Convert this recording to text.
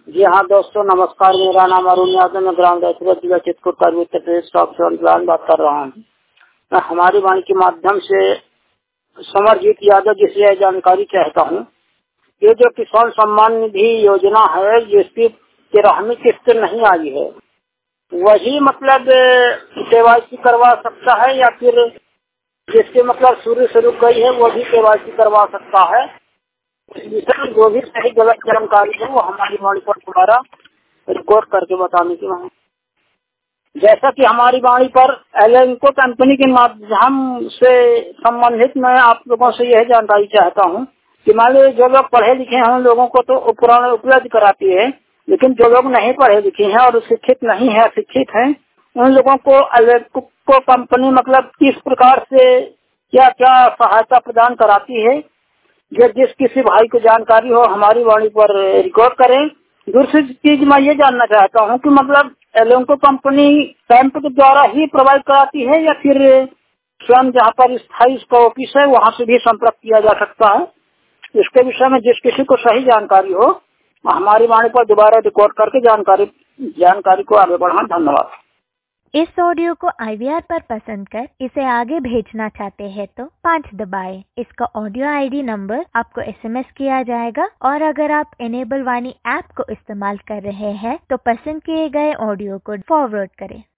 जी हाँ दोस्तों, नमस्कार। मेरा नाम अरुण यादव, मैं ग्राम रायपुर जिला चित्रकूट उत्तर प्रदेश स्टॉक प्लान बात कर रहा हूँ। मैं हमारी वाणी के माध्यम से समरजीत यादव जी से यह जानकारी चाहता हूँ। ये जो किसान सम्मान निधि योजना है, जिसकी 13वीं किस्त नहीं आई है, वही मतलब केवाईसी करवा सकता है या फिर जिसके मतलब शुरू गई है वो भी केवाईसी करवा सकता है? इस विषय में जो भी सही गलत जानकारी है वो हमारी वाणी पर दोबारा रिकॉर्ड करके बताने की मांग। जैसा कि हमारी वाणी पर एलेंको कंपनी के माध्यम से संबंधित मैं आप लोगों से यह जानकारी चाहता हूं कि मान लीजिए जो लोग पढ़े लिखे हैं उन लोगों को तो उपकरण उपलब्ध कराती है, लेकिन जो लोग नहीं पढ़े लिखे हैं और शिक्षित नहीं है, शिक्षित हैं, उन लोगों को एलेंको कंपनी मतलब किस प्रकार से क्या क्या सहायता प्रदान कराती है? जो जिस किसी भाई को जानकारी हो हमारी वाणी पर रिकॉर्ड करें। दूसरी चीज मैं ये जानना चाहता हूँ कि मतलब एलेंको कंपनी कैंप के द्वारा ही प्रोवाइड कराती है या फिर स्वयं जहाँ पर स्थायी इसका ऑफिस है वहाँ से भी संपर्क किया जा सकता है? इसके विषय में जिस किसी को सही जानकारी हो हमारी वाणी पर दोबारा रिकॉर्ड करके जानकारी को आगे बढ़ाएं। धन्यवाद। इस ऑडियो को IVR पर पसंद कर इसे आगे भेजना चाहते हैं तो 5 दबाएं। इसका ऑडियो ID नंबर आपको SMS किया जाएगा और अगर आप इनेबल वाणी ऐप को इस्तेमाल कर रहे हैं तो पसंद किए गए ऑडियो को फॉरवर्ड करें।